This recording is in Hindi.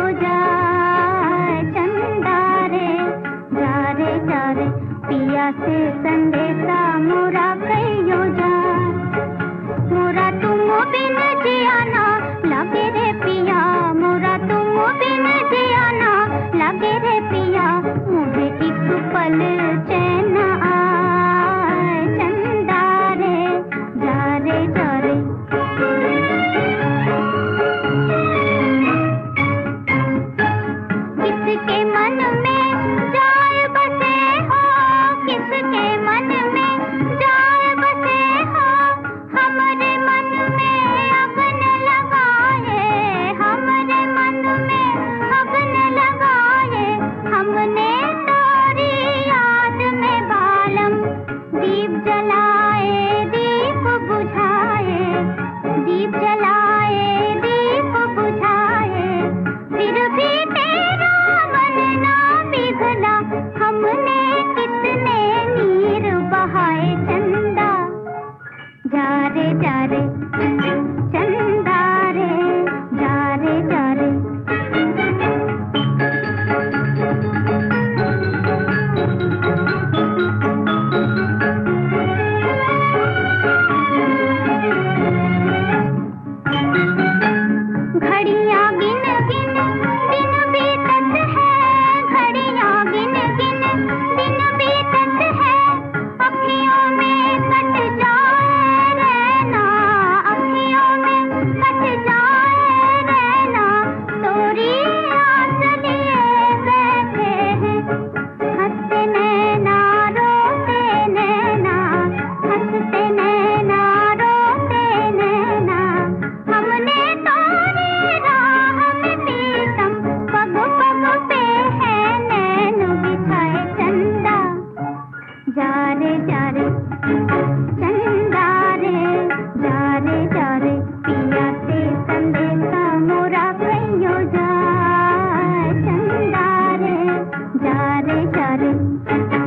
जाए चंदा रे जा रे पिया से संदेशा मोरा कहियो जाए। मोरा तुम बिन जिया ना लगे रे पिया, मोरा तुम बिन जिया ना लगे रे पिया, मुझे एक पल चैन आए चंदा रे जा रे जा रे। किसके मन में जाए बसे हो, किसके मन में जाए बसे हो, हमारे मन में अगन लगाए, हमारे मन में अगन लगाए। हमने तारी याद में बालम दीप जलाए दीप बुझाए, दीप जलाए दीप बुझाए, फिर भी तेरा मन ना पिघला, हमने कितने नीर बहाए चंदा जा रे चंदा रे जा रे। घड़ियां गिन गिन दिन बीतत है, घड़ियां गिन गिन दिन बीतत है, अखियों में कट जाए रहना, अखियों में कट जाए रहना, तोरी आस लिए बैठे हैं, हंसते नैना रोते नैना, हंसते नैना रोते नैना। हमने तोरी राह में पीतम पग पग पे है नैन बिछाए चंदा जा रे चंदा रे जा रे पिया से संदेशा मोरा कहियो जाए चंदा रे जा रे।